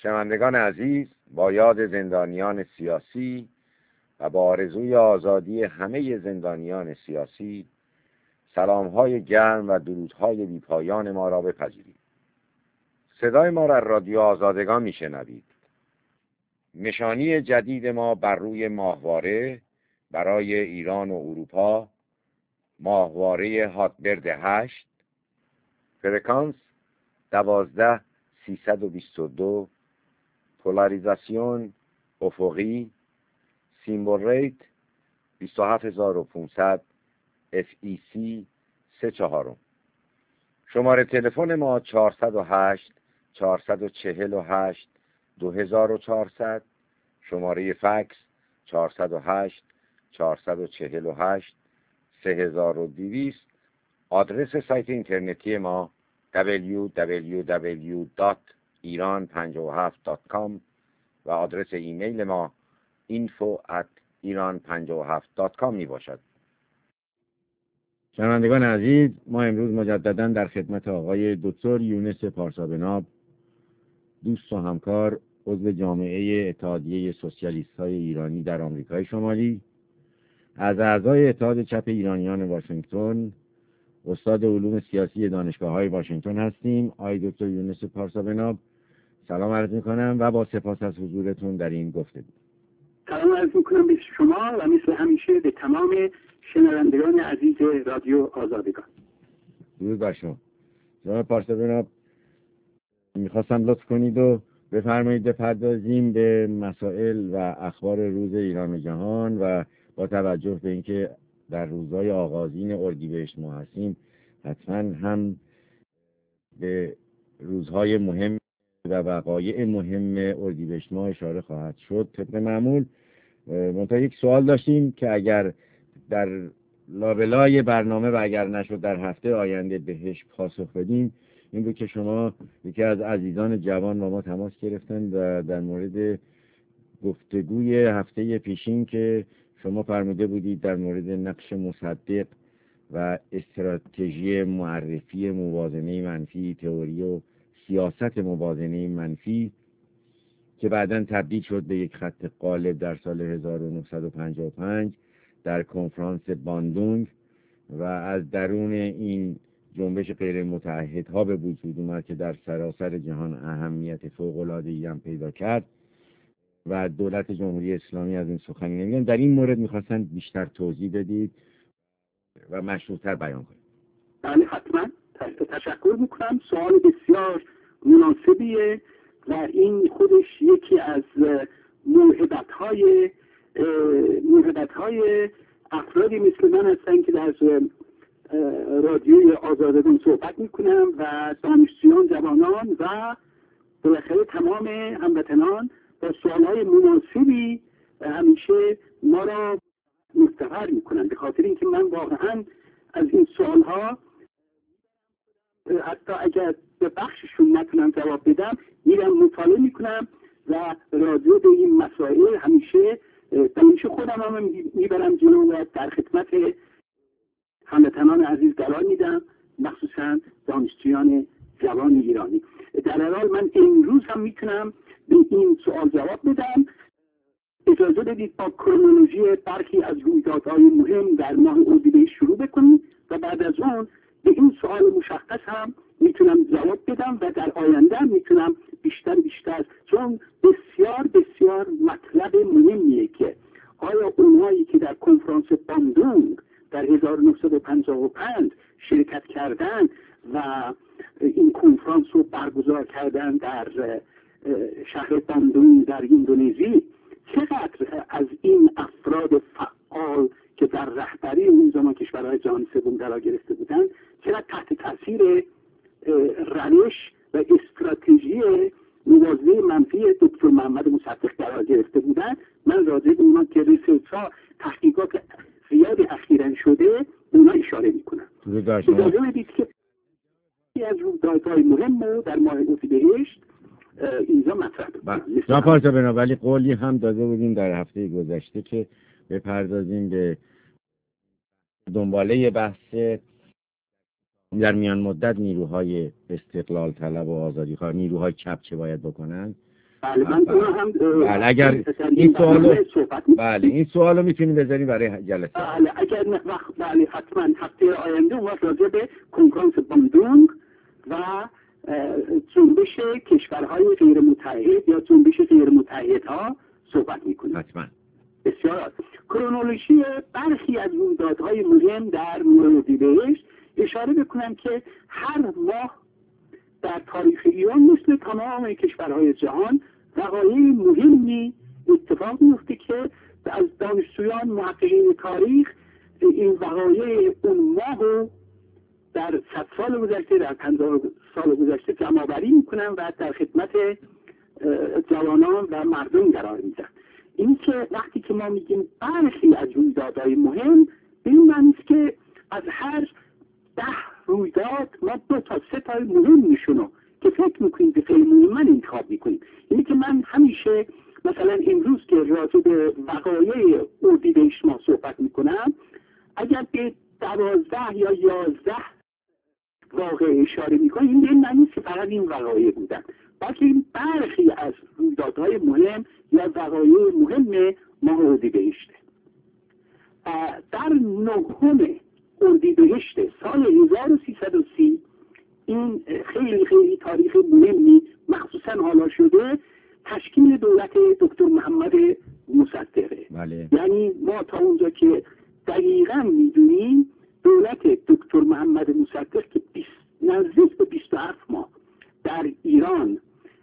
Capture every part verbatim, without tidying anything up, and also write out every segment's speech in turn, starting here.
شنوندگان عزیز، با یاد زندانیان سیاسی و با آرزوی آزادی همه زندانیان سیاسی، سلام‌های گرم و درودهای بی‌پایان ما را بپذیرید. صدای ما را رادیو آزادگان میشنوید. نشانی جدید ما بر روی ماهواره برای ایران و اروپا، ماهواره هاتبرد هشت، فرکانس دوازده سیصد و بیست و دو، پولاریزاسیون افقی، سیمبل ریت بیست و هفت هزار و پانصد، اف ای سی سه چهارم. شماره تلفن ما چهارصد و هشت چهارصد و چهل و هشت دو هزار و چهارصد، شماره فکس چهارصد و هشت چهارصد و چهل و هشت سه هزار و دویست. آدرس سایت اینترنتی ما دبلیو دبلیو دبلیو دات ایران پنجاه و هفت دات کام و آدرس ایمیل ما اینفو ات ایران پنجاه و هفت دات کام می باشد. شنوندگان عزیز، ما امروز مجددا در خدمت آقای دکتر یونس پارسابناب، دوست و همکار، عضو جامعه اتحادیه سوسیالیست‌های ایرانی در آمریکای شمالی، از اعضای اتحاد چپ ایرانیان واشنگتن، استاد علوم سیاسی دانشگاه‌های واشنگتن هستیم. آقای دکتر یونس پارسابناب، سلام عرض می‌کنم و با سپاس از حضورتون در این گفتگو. سلام عرض می‌کنم به شما و مثل همیشه به تمام شنوندگان عزیز رادیو آزادگان. درود بر شما. جناب پارسابناب، می‌خواستم لطف کنید و بفرمایید بپردازیم به مسائل و اخبار روز ایران و جهان و با توجه به اینکه در روزهای آغازین اردیبهشت ما هستیم، حتما هم به روزهای مهم و وقایع مهم اردیبهشت ما اشاره خواهد شد. طبق معمول منتها یک سوال داشتیم که اگر در لابلای برنامه و اگر نشد در هفته آینده بهش پاسخ بدیم، این بود که شما یکی از عزیزان جوان با ما تماس گرفتن و در مورد گفتگوی هفته پیشین که شما فرموده بودید در مورد نقش مصدق و استراتژی معرفی موازنه منفی، تئوری و سیاست موازنه منفی که بعداً تبدیل شد به یک خط قالب در سال هزار و نهصد و پنجاه و پنج در کنفرانس باندونگ و از درون این جنبش غیر متعهدها به وجود اومد که در سراسر جهان اهمیت فوق‌العاده‌ای هم پیدا کرد و دولت جمهوری اسلامی از این سخنی نمیگن. در این مورد میخواستن بیشتر توضیح بدید و مشروط‌تر بیان کنید. بله حتما. تشکر میکنم. سوال بسیار مناسبیه و این خودش یکی از موهبت‌های موهبت‌های افرادی مثل من هستن که در رادیوی آزادگان صحبت میکنم و دانشجویان، جوانان و بالاخره تمام هموطنان با سوالهای مناسبی همیشه ما را مستقر میکنن، به خاطر اینکه من واقعا از این سوالها حتی اگر به بخششون نتونم جواب بدم میرم مطالعه میکنم و راجع به این مسائل همیشه همیشه خودم هم میبرم جلو و در خدمت هموطنان عزیز قرار میدم، مخصوصا دانشجویان جوان ایرانی. در هر حال من امروز هم میتونم به این سوال جواب بدم. اجازه بدید با کرونولوژی برخی از رویدادهای مهم در ماه اردیبهشت شروع بکنیم و بعد از اون به این سوال مشخص هم میتونم جواب بدم و در آینده هم میتونم بیشتر بیشتر، چون بسیار بسیار مطلب مهمیه که آیا اونهایی که در کنفرانس باندونگ در هزار و نهصد و پنجاه و پنج شرکت کردن و این کنفرانس رو برگزار کردن در شهر باندونگ در اندونزی، چقدر از این افراد فعال که در رهبری اون زمان کشورهای جهان سوم قرار گرفته بودند، چقدر تحت تاثیر روش و استراتژی موازنه منفی دکتر محمد مصدق قرار گرفته بودند. من راجع به اونا که ریسرچ ها تحقیقات زیادی اخیراً شده اونا اشاره میکنم. اجازه بدید که از رویدادهای مهم در ماه اردیبهشت اینجا مطرح بکنم. جناب پارسابناب، ولی قولی هم داده بودیم در هفته گذشته که بپردازیم به دنباله بحث در میان مدت نیروهای استقلال طلب و آزادی خواه، نیروهای چپ چه باید بکنن بله من بله. هم بله اگر این سوالو بله این سوالو میتونیم بذاریم برای جلسه. بله اگر وقت بله حتما هفته آینده اون وقت راجع به کنفرانس باندونگ و جنبش کشورهای غیر متحد یا جنبش غیر متحدها صحبت میکنیم. حتما. بسیار کرونولوژی برخی از رویدادهای مهم در ماه اردیبهشت اشاره بکنم که هر ماه در تاریخ ایران مثل تمام کشورهای جهان وقایع مهمی اتفاق میفته که از دانشجویان محققین تاریخ این وقایع اون ماه رو در صد سال گذشته در پنجاه سال گذشته جمع آوری میکنن و در خدمت جوانان و مردم قرار میدن. این که وقتی که ما میگیم برخی از رویدادهای مهم به این معنی است که از هر ده رویداد ما دو تا سه تا مهم میشونو که فکر میکنیم که خیلی مهم من انتخاب میکنیم. اینی که من همیشه مثلا امروز که راجع به وقایع اردیبهشت ما صحبت میکنم اگر به دوازده یا یازده واقع اشاره میکنم این به این معنی که فقط این وقایع بودن، بلکه این برخی از رویدادهای مهم یا وقایع مهم ماه اردیبهشت. در نهم اردیبهشت سال هزار و سیصد و سی این خیلی خیلی تاریخ مهمی مخصوصا حالا شده تشکیل دولت دکتر محمد مصدقه. بله. یعنی ما تا اونجا که دقیقا میدونیم دولت دکتر محمد مصدق که نزدیک به بیست و هفت ماه در ایران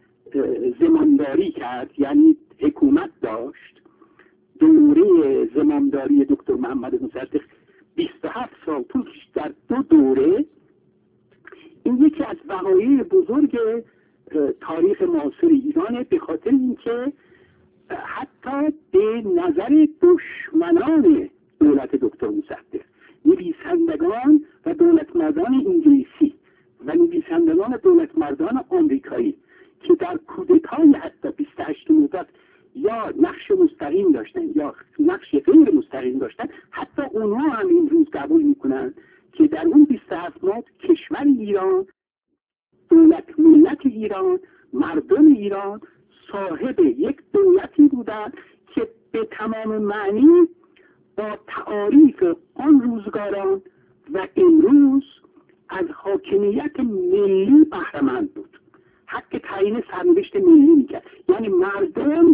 زمانداری کرد، یعنی حکومت داشت. دوره زمانداری دکتر محمد مصدق بیست و هفت سال طول کشید در دو دوره. این یکی از وقایع بزرگ تاریخ معاصر ایرانه، به خاطر اینکه حتی به نظر دشمنان دولت دکتر مصدق، نویسندگان و دولتمردان انگلیسی و نویسندگان دولتمردان آمریکایی که در کودتای حتی بیست و هشت مرداد یا نقش مستقیم داشتن یا نقش غیر مستقیم داشتن، حتی اونها هم این روز قبول میکنن که در اون بیست و هفت ماه کشور ایران، دولت ملت ایران، مردم ایران صاحب یک دولتی بودند که به تمام معنی با تعاریف آن روزگاران و امروز از حاکمیت ملی بهره‌مند بود، حق تعیین سرنوشت ملی میکرد. یعنی مردم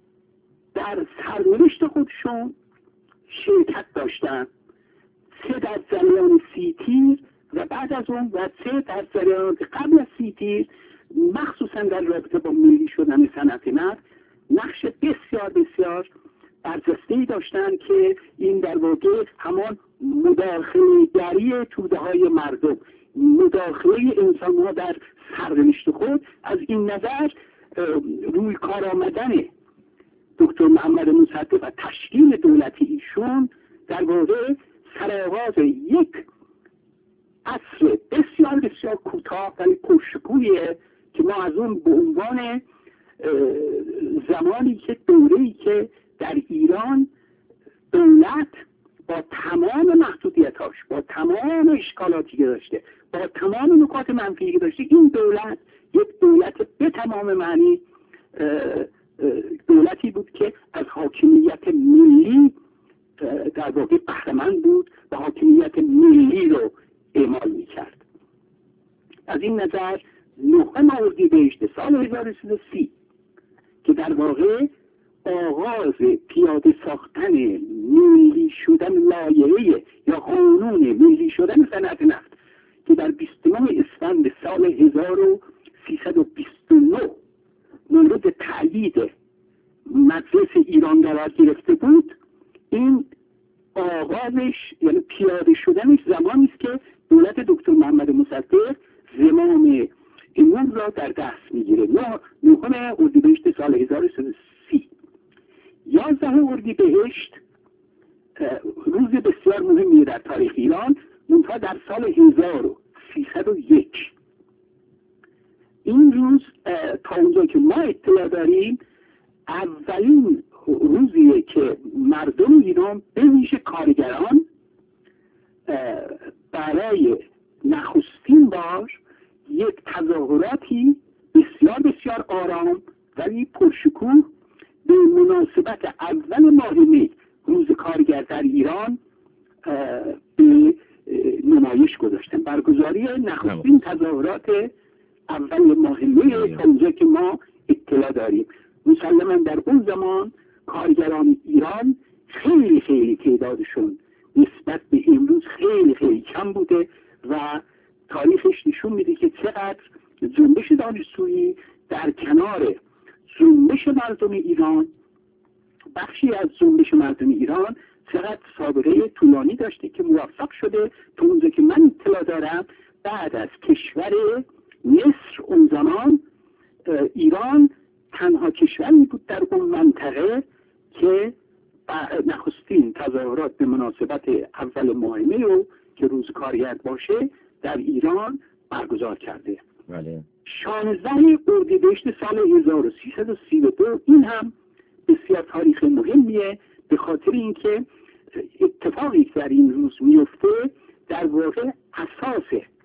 در سرنوشت خودشون شرکت داشتن، سه در جریان سی تیر و بعد از اون و سه در جریان قبل از سی تیر، مخصوصا در رابطه با ملی شدن صنعت نفت نقش بسیار بسیار برجسته‌ای داشتن که این در واقع همان مداخله گری توده های مردم، مداخله انسان ها در سرنوشت خود. از این نظر روی کار آمدن دکتر محمد مصدق و تشکیل دولت ایشون در واقع سرآغاز یک عصر بسیار بسیار کوتاه ولی پرشکوهیه که ما از اون به عنوان زمانی که دوره‌ای که در ایران دولت با تمام محدودیتاش، با تمام اشکالاتی که داشته، با تمام نکات منفی که داشته، این دولت یک دولت به تمام معنی دولتی بود که از حاکمیت ملی در واقع بهره‌مند بود و حاکمیت ملی رو اعمال می‌کرد. از این نظر نهم اردیبهشت سال هزار و سیصد و سی که در واقع آغاز پیاده ساختن ملی شدن لایحه یا قانون ملی شدن صنعت نفت که در بیست و نه اسفند سال هزار و سیصد و بیست و نه مورد تأیید مجلس ایران قرار گرفته بود، این آغازش یعنی پیاده شدنش زمانی است که دولت دکتر محمد مصدق زمام امور را در دست میگیره. نهم اردیبهشت سال هزار و سیصد و سی. یازده اردیبهشت روز بسیار مهمی در تاریخ ایران، منتها در سال هزار و سیصد و یک. این روز تا اونجا که ما اطلاع داریم اولین روزیه که مردم ایران به ویژه کارگران برای نخستین بار یک تظاهراتی بسیار بسیار آرام ولی پرشکوه به مناسبت اول ماه می روز کارگر در ایران به نمایش گذاشتن. برگزاری نخستین تظاهرات اول ماه می تا اونجا که ما اطلاع داریم. مسلما در اون زمان کارگران ایران خیلی خیلی تعدادشون نسبت به امروز خیلی خیلی کم بوده و تاریخش نشون میده که چقدر جنبش دانشجویی در کنار جنبش مردم ایران، بخشی از جنبش مردم ایران چقدر سابقه طولانی داشته که موفق شده تو اونجا که من اطلاع دارم بعد از کشور مصر اون زمان ایران تنها کشوری بود در اون منطقه که نخستین تظاهرات به مناسبت اول ماه می رو که روز کارگر باشه در ایران برگزار کرده. بله. شانزده اردیبهشت سال هزار و سیصد و سی و دو این هم بسیار تاریخ مهمیه به خاطر اینکه اتفاقی که در این روز میفته در واقع اساس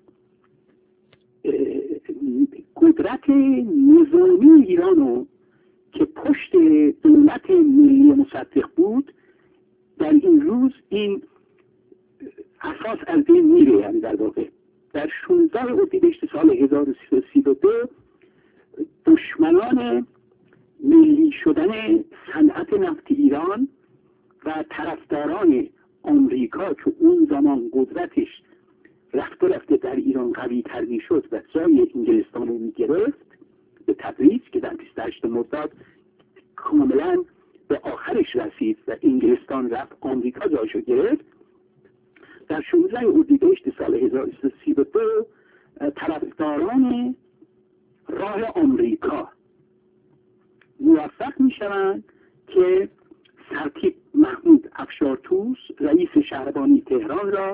قدرت نظامی ایرانو که پشت دولت ملی مصدق بود در این روز این اساس از بین میره. یعنی در واقع در شانزده اردیبهشت سال هزار و سیصد و سی و دو دشمنان ملی شدن صنعت نفت ایران و طرفداران آمریکا که اون زمان قدرتش رفته رفته در ایران قوی تر می شد و جای انگلستان رو می گرفت به تدریج که در بیست و هشتم مرداد کاملا به آخرش رسید و انگلستان رفت آمریکا جایشو گرفت. در شانزده اردیبهشت سال هزار و سیصد و سی و دو طرفداران راه آمریکا موفق می شوند که سرتیپ محمود افشارتوس رئیس شهربانی تهران را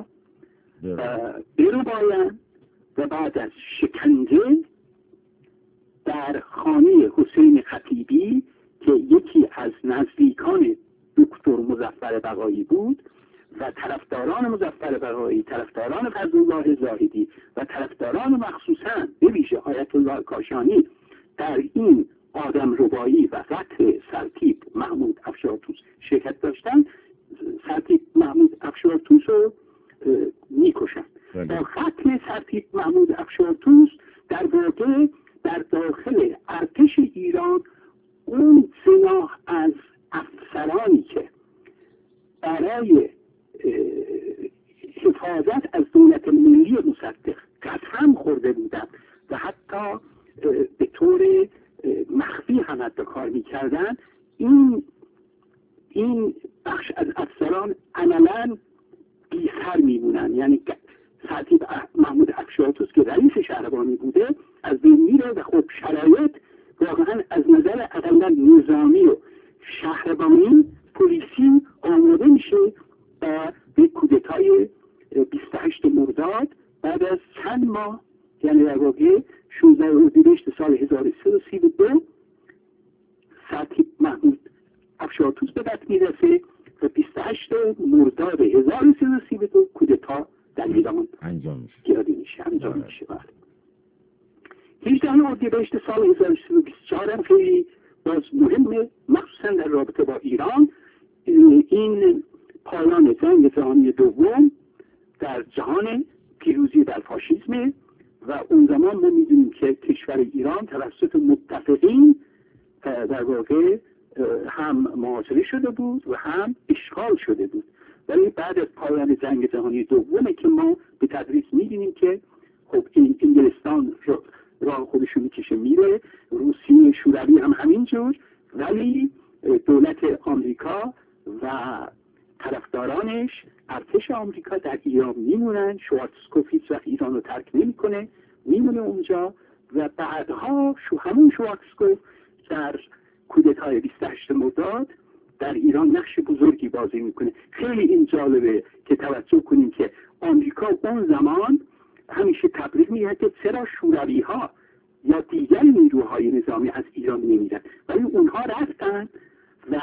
بربایند و بعد از شکنجه در خانه حسین خطیبی که یکی از نزدیکان دکتر مظفر بقایی بود و طرفداران مظفر بقایی، طرفداران فضلالله زاهدی و طرفداران مخصوصا به ویژه آیت الله کاشانی در این آدم ربایی و قتل سرتیپ محمود افشارتوس شرکت داشتن، سرتیپ محمود افشارتوس رو میکشن. با قتل سرتیپ محمود افشارتوس در واقع در داخل ارتش ایران اون سیاه از افسرانی که برای حفاظت از دولت ملی مصدق قسم خورده بودند و حتی به طور مخفی هم حتی کار میکردن، این این بخش از افسران عملاً بی‌سر میمونن. یعنی سرتیپ محمود افشارتوس که رئیس شهربانی بوده از بین میره و خب شرایط واقعا از نظر اقلا نظامی و شهربانی پلیسی آماده میشه و به کودتای بیست و هشتم مرداد بعد از چند ماه، یعنی در واقع شانزده اردیبهشت سال هزار و سیصد و سی و دو سرتیپ محمود افشارتوس به دست میرسه و بیست و هشتم مرداد هزار و سیصد و سی و دو کودتا در ایران انجام میشه. پیاده میشه انجام میشه. هجدهم اردیبهشت سال هزار و سیصد و بیست و چهار هم خیلی باز مهمه، مخصوصا در رابطه با ایران. این پایان جنگ جهانی دوم در جهان، پیروزی در فاشیسم و اون زمان ما میدونیم که کشور ایران توسط متفقین در واقع هم محاصره شده بود و هم اشغال شده بود. ولی بعد از پایان جنگ جهانی دومه که ما به تدریج می‌بینیم که خب این انگلستان راه خودشو میکشه میره، روسیه شوروی هم همینجور، ولی دولت آمریکا و طرفدارانش ارتش آمریکا در ایران میمونن. شوارتزکوف هیچ وقت ایران رو ترک نمیکنه، میمونه اونجا و بعدها شو همون شوارتزکوف در کودتای بیست و هشتم مرداد در ایران نقش بزرگی بازی میکنه. خیلی این جالبه که توجه کنیم که آمریکا اون زمان همیشه تبریک میگه که چرا شوروی ها یا دیگر نیروهای نظامی از ایران نمیرن، ولی اونها رفتن و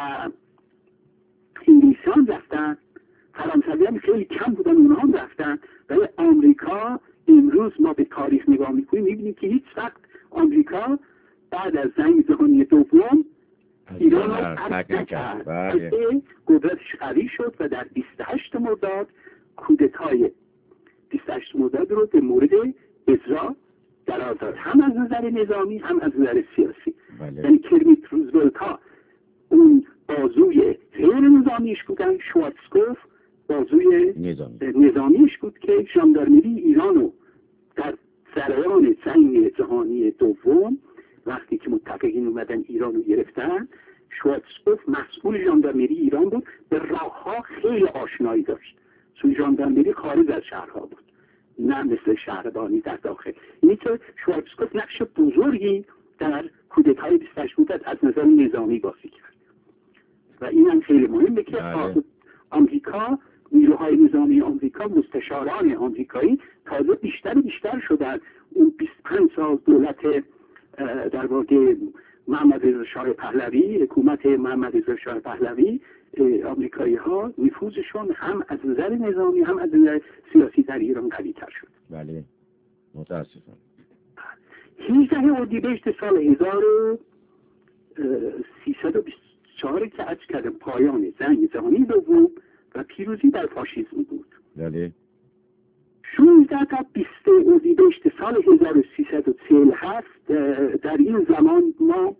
انگلیسان رفتن، فرانسوی هم خیلی کم بودن اونها هم رفتن، ولی آمریکا امروز ما به تاریخ نگاه میکنیم میبینیم که هیچ وقت آمریکا بعد از جنگ جهانی دوم ایران رو ترک نکرد، بله. قدرتش قوی شد و در بیست و هشت مرداد کودتای بیست و هشت مرداد رو به مورد اجرا قرار داد، هم از نظر نظامی هم از نظر سیاسی. بله. یعنی کرمیت روزولت ها اون بازوی غیر نظامیش بودن، شوارتزکوف بازوی نظامی. نظامیش بود که ژاندارمری ایرانو در جریان جنگ جهانی دوم وقتی که متفقین اومدن ایرانو گرفتن، شوارتزکوف مسئول ژاندارمری ایران بود، به راهها خیلی آشنایی داشت، چون ژاندارمری خارج از شهرها بود نه مثل شهربانی در داخل. اینی که شوارتزکوف نقش بزرگی در کودتای بیست و هشت مرداد از نظر نظامی بازی کرد و این هم خیلی مهمه که آمریکا، نیروهای نظامی آمریکا، مستشاران آمریکایی تازه بیشتر بیشتر شدن. اون بیست و پنج سال دولت در واقع محمد رضا شاه پهلوی، حکومت محمد رضا شاه پهلوی، آمریکایی ها نفوذشون هم از نظر نظامی هم از نظر سیاسی در ایران قوی تر شد. بله متاسفم. هجدهم اردیبهشت سال هزار و سیصد و بیست و چهار که عرض کردم پایان جنگ جهانی دوم و پیروزی بر فاشیسم بود. بله. شانزده تا بیست اردیبهشت سال هزار و سیصد و چهل و هفت در این زمان ما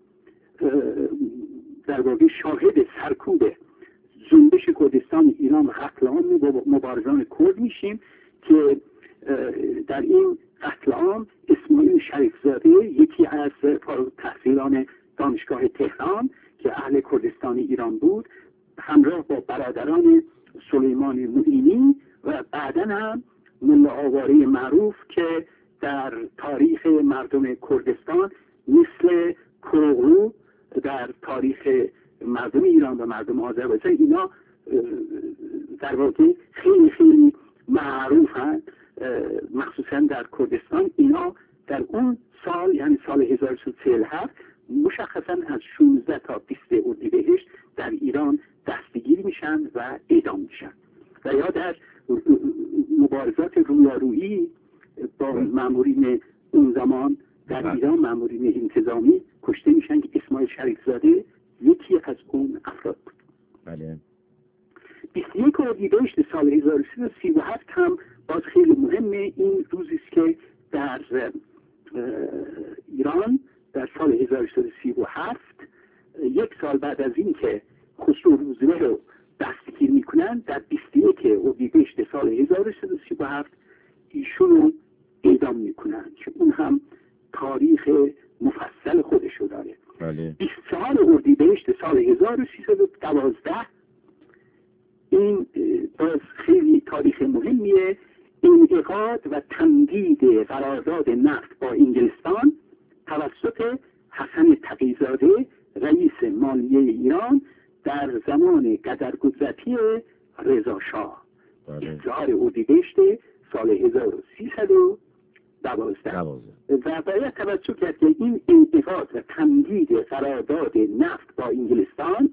در واقع شاهد سرکوب جنبش کردستان ایران و قتل عام مبارزان کرد میشیم که در این قتل عام اسماعیل شریفزاده، یکی از فارغ التحصیلان دانشگاه تهران که اهل کردستان ایران بود، همراه با برادران سلیمان معینی و بعداً هم ملا آواره معروف که در تاریخ مردم کردستان مثل کروغلو در تاریخ مردم ایران و مردم آذربایجان، اینا در واقع خیلی خیلی معروفن، مخصوصا در کردستان. اینا در اون سال یعنی سال هزار و سیصد و چهل و هفت مشخصا از شانزده تا بیست اردیبهشت در ایران دستگیر میشن و اعدام میشن و یا در مبارزات رویارویی با مامورین اون زمان در ایران، مامورین انتظامی کشته میشن که اسماعیل شریفزاده یکی از اون افراد بود. بله. بیست و یک اردیبهشت سال هزار و سیصد و سی و هفت هم باز خیلی مهمه. این روزی است که در ایران در سال هزار و سیصد و سی و هفت، یک سال بعد از این که خسرو روزمه رو دستگیر میکنن، در بیست و یک اردیبهشت سال هزار و سیصد و سی و هفت ایشون رو اعدام میکنن که اون هم تاریخ مفصل خودشو داره. بله. بیست و چهار اردیبهشت سال هزار و سیصد و دوازده این باز خیلی تاریخ مهمیه. انعقاد و تمدید قرارداد نفت با انگلستان توسط حسن تقی‌زاده رئیس مالیه ایران در زمان قدرگذرتی رضا شاه. بیست و چهار اردیبهشت سال هزار و سیصد و دوازده و باید توجه کرد که این انعقاد و تمدید قرارداد نفت با انگلستان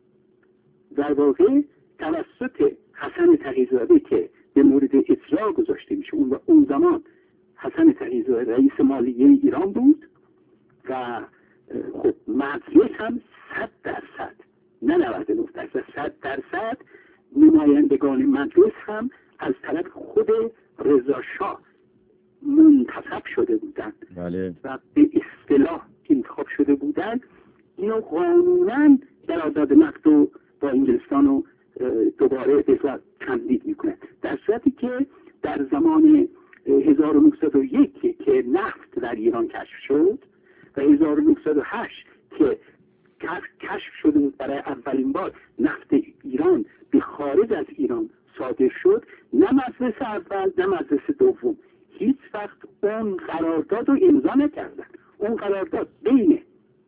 در واقع توسط حسن تقی‌زاده که به مورد اجرا گذاشته میشه، اون اون زمان حسن تقی‌زاده رئیس مالیه ایران بود و خب مجلس هم صد درصد نه نود و نه درصد صد درصد نمایندگان مجلس هم از طرف خود رضا شاه منتخب شده بودند. بله. و به اصطلاح انتخاب شده بودند. اینو قانونا قرارداد نفت رو با انگلستان رو دوباره به تمدید میکنه، در صورتی که در زمان هزار و نهصد و یک که نفت در ایران کشف شد و هزار و نهصد و هشت که کشف شده بود برای اولین بار نفت ایران به خارج از ایران صادر شد، نه مجلس اول نه مجلس دوم هیچ وقت اون قرارداد رو امضا نکردن. اون قرارداد بین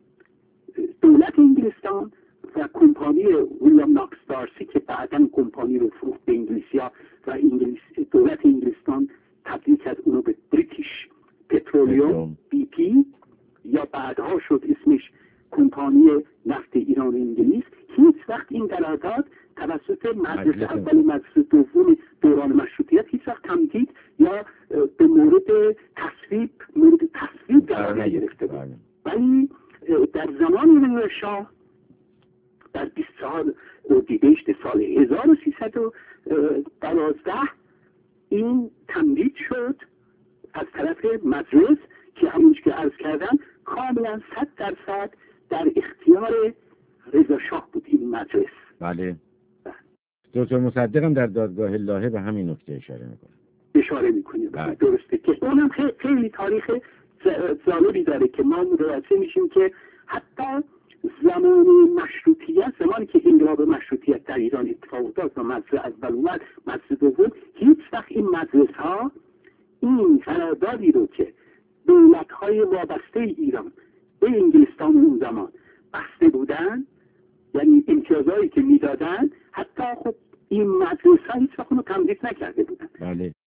دولت انگلستان و کمپانی ویلیام ناکس دارسی که بعداً کمپانی رو فروخت به انگلیسیا و انگلیس دولت انگلستان تبدیل کرد اونو به بریتیش پترولیوم بی پی یا بعدها شد اسمش کمپانی نفت ایران انگلیس، هیچ وقت این قرارداد توسط مجلس اول و مجلس دوم دوران مشروطیت هیچ وقت تمدید یا به مورد تصویب مورد تصویب قرار نگرفته بود. ولی در زمان رضا شاه چهار اردیبهشت سال هزار و سیصد و دوازده این تمدید شد از طرف مجلس که همونش که عرض کردم کاملا صد درصد در اختیار رضا شاه بود این مجلس. بله. دکتر مصدقم در دادگاه لاهه به همین نکته اشاره میکنه. اشاره میکنه. بله. درسته که اونم خیلی, خیلی تاریخ جالبی داره که ما متوجه میشیم که حتی زمان مشروطیت، زمانی که انقلاب مشروطیت در ایران اتفاق افتاد و مجلس اول اومد، مجلس دوم، هیچ وقت این مجلس ها این قراردادی رو که دولت های وابسته ایران به انگلستان اون زمان بسته بودن، یعنی امتیازهایی که میدادن، حتی خب این مجلس ها هیچ وقت اونو تمدید نکرده بودن. بله.